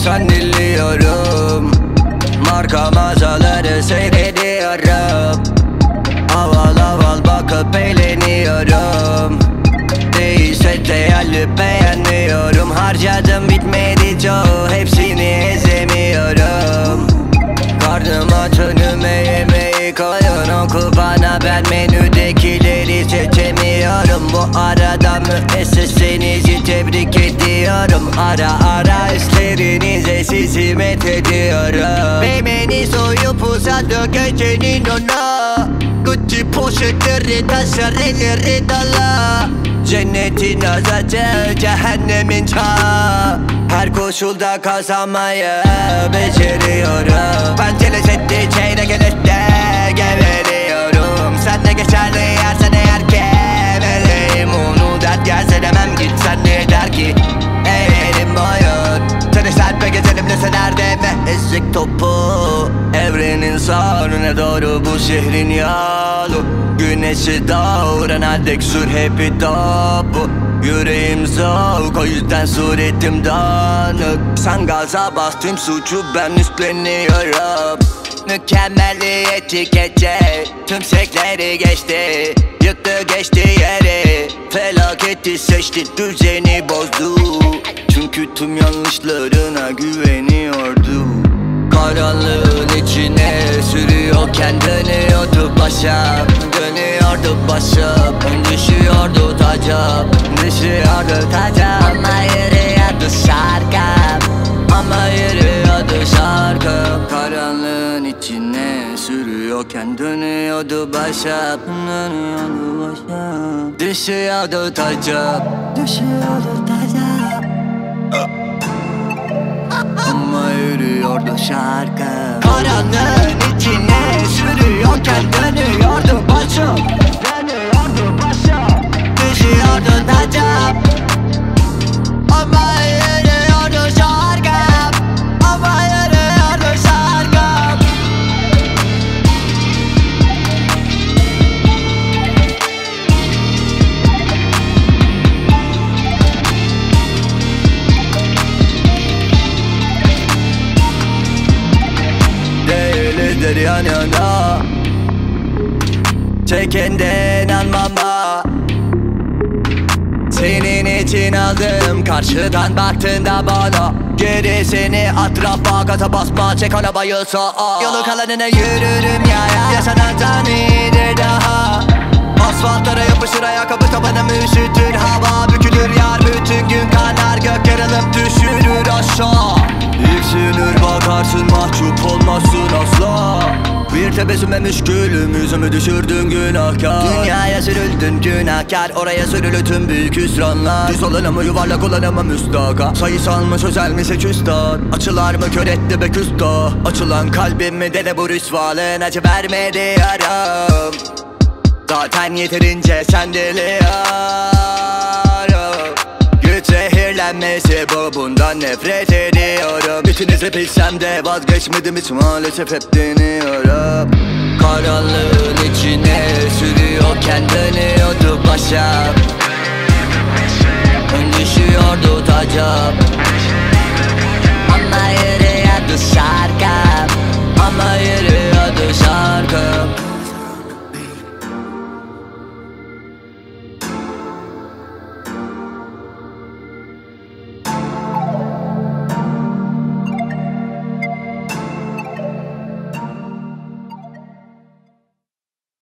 insan dinliyorum. Marka mağazaları seyrediyorum. Aval aval bakıp eğleniyorum. Değilse değerli beğenmiyorum. Harcadım bitmedi çoğu, hepsini ezemiyorum. Karnım aç, önüme yemeği koyun. Oku bana, ben menüdekileri seçemiyorum. Bu arada müessesenizi tebrik ediyorum. Ara ara üstlerinize sizi methediyorum. Beymeni soyup uzadı gecenin ona. Gucci poşetleri taşır, elleri dala. Cennetin azatı, cehennemin çağı. Her koşulda kazanmayı beceriyorum. Ben telesette çeyrek elette geveliyorum. Sen de geçerli yersen eğer kemeleyim. Onu dert gelse demem, gitsen ne der ki? Eğerim boyun seni serpe gezelim deselerde ve ezik topu. Evrenin sağrına doğru bu şehrin yolu. Güneşi doğuran dek sur hepi topu. Yüreğim soğuk, o yüzden suretim dağınık. Sen gaza bas, tüm suçu ben üstleniyorum. Mükemmeliyetçi gece tüm sekleri geçti. Yıktı geçti yeri, felaketi seçti, düzeni bozdu. Çünkü tüm yanlışlarına güveniyordu. Karanlığın içine sürüyorken dönüyordu başım. Dönüyordu başım, düşüyordu tacım. Düşüyordu tacım. Ama yürüyordu şarkım. Ama yürüyordu şarkım. Karanlığın içine sürüyorken dönüyordu başım. Dönüyordu başım. Düşüyordu tacım. Düşüyordu tacım. Ama yürüyordu şarkı. Karanlığın içine sürüyorken dönüyordu başım. Dönüyordu başım. Düşüyordu tacım. Ama yürüyordu şarkım. Ama yürüyordu şarkım. Değilidir yan yana, çekenden anmama. Senin için aldım, karşıdan baktığında bana. Gerisini atrafa, gaza basma, çek arabayı sağa. Yolu kalanına yürürüm ya. Yaşanandan iyidir daha. Asfaltlara yapışır ayakkabı, tabanım üşütür hava. Bükülür yar bütün gün, kanar gök yarılıp düşürür aşağı. Yüksünür bakarsın, mahcup olmazsın asla. Bir tebessüme müşkülüm, yüzümü düşürdün günahkar. Dünyaya sürüldün günahkar, oraya sürülü tüm büyük hüsranlar. Düz olanı mı yuvarlak olanı mı müstaka? Sayısal mı sözel mi seküstan? Açılar mı kör etti be küsta? Açılan kalbimi de bu rüsvalın acı vermedi yaram. Zaten yeterince sen diliyorum. Güç zehirlenmesi bu, bundan nefret ediyorum. İçinizi bilsem de vazgeçmedim hiç, maalesef hep deniyorum. Karanlığın içine sürüyorken dönüyordu başım. Düşüyordu tacım.